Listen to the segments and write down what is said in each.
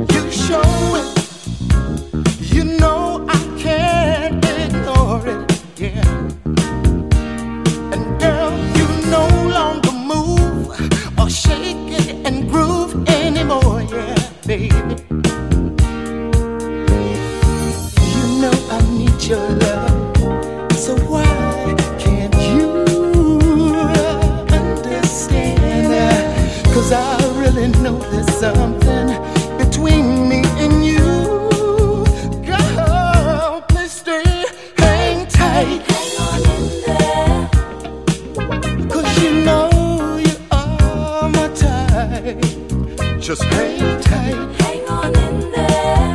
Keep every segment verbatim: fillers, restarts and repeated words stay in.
You show it. You know I can't ignore it. Yeah. And girl, you no longer move or shake it and groove anymore. Yeah, baby. You know I need your love. So why can't you understand? 'Cause I really know there's something between me and you. Girl, please stay, hang tight. Hang on in there. 'Cause you know you are my type. Just hang tight. Hang on in there.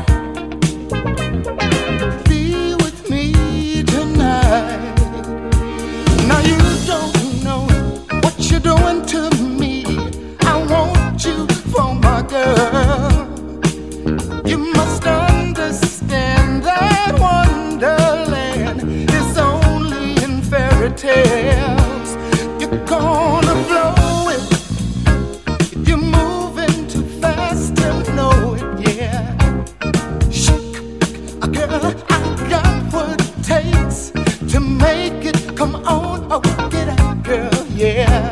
Be with me tonight. Now you don't know what you're doing to me. I want you for my girl. You must understand that wonderland is only in fairy tales. You're gonna blow it. You're moving too fast to know it, yeah. Shake, girl, I got what it takes to make it. Come on, oh, get out, girl, yeah.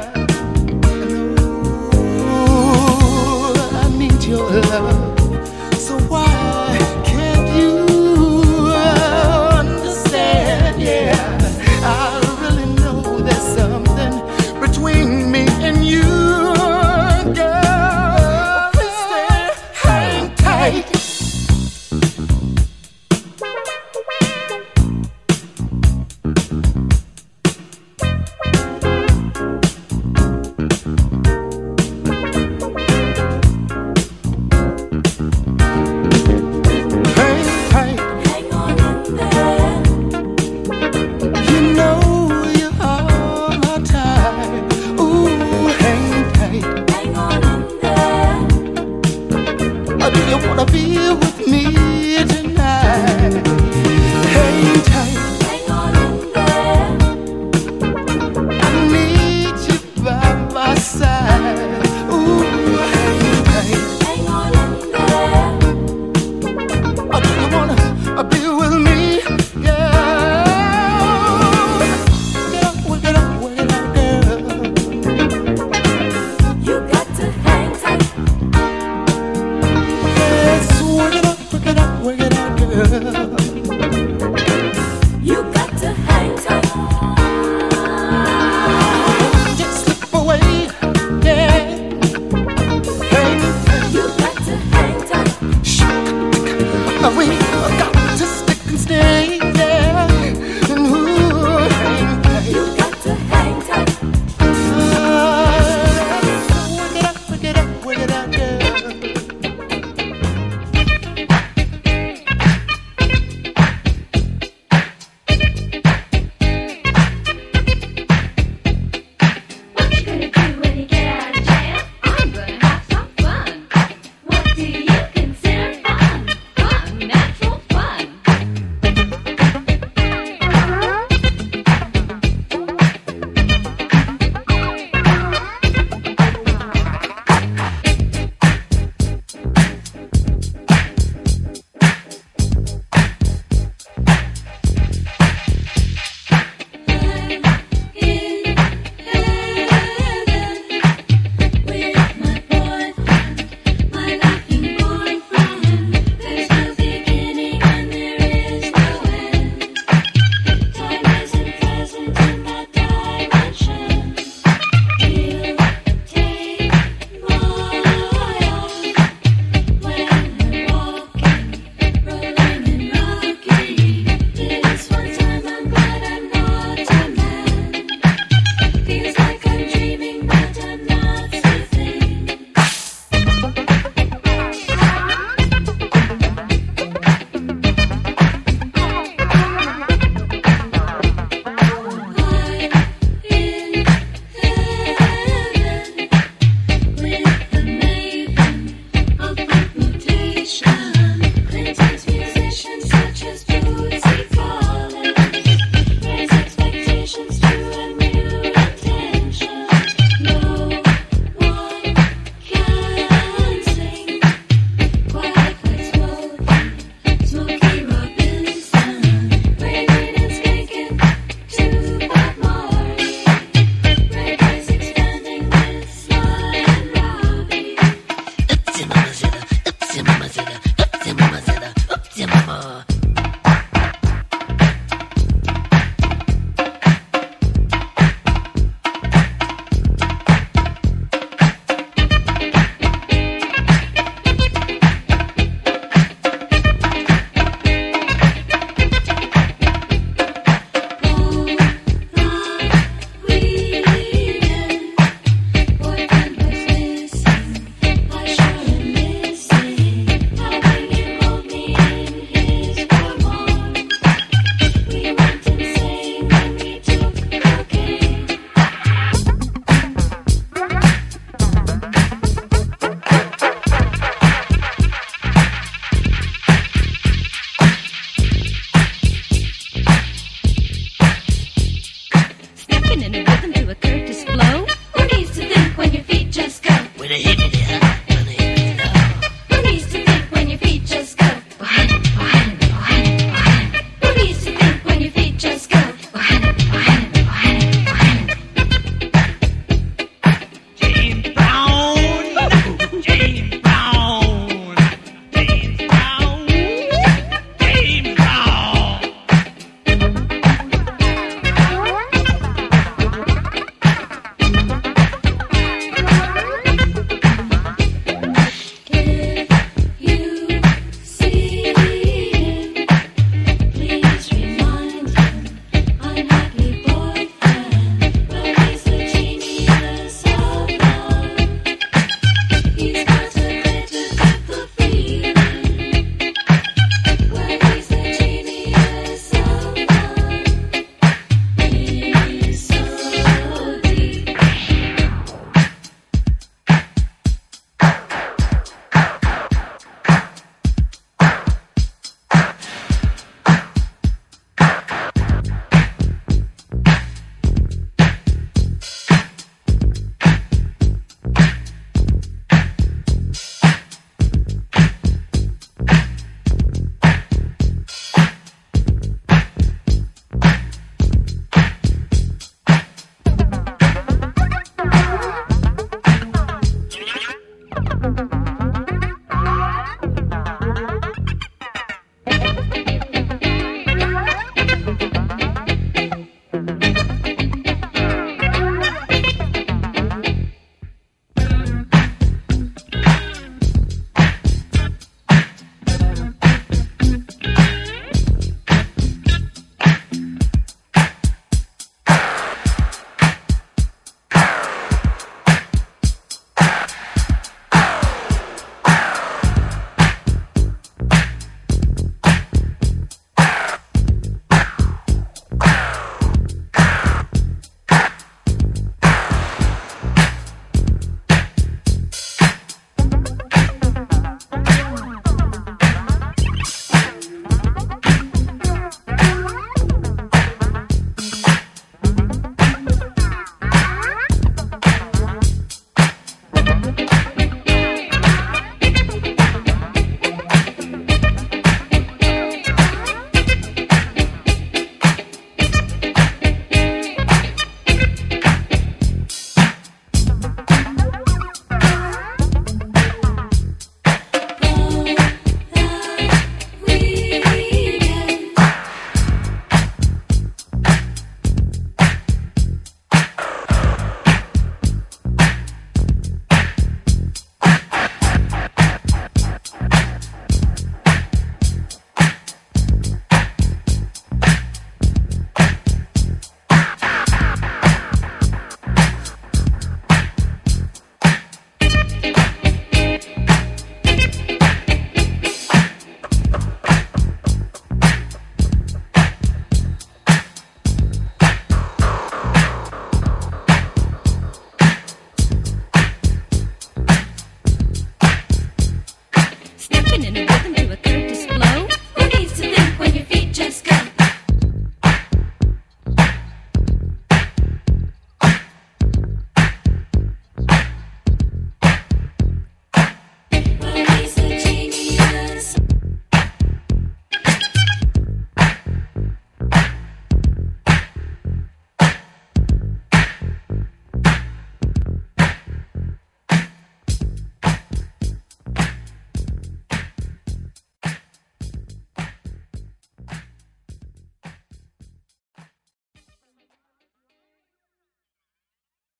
Ooh, I need your love. So why can't you understand? Yeah, I really know there's something between me and you, girl. Please stay, hang tight. Hang on in there. You know you are my type. Ooh, hang tight. Hang on in there. Or do you wanna be with me tonight? Hang tight. Hang on in there. I need you by my side. Ooh, hang tight. Hang on in there. Or do you wanna be with me? Yeah. Get up, work it up, work it out, girl. You got to hang tight. Yes, work it up, work it up, work it out, girl. You got to hang tight. Just slip away, yeah. Hang tight. You got to hang tight. We got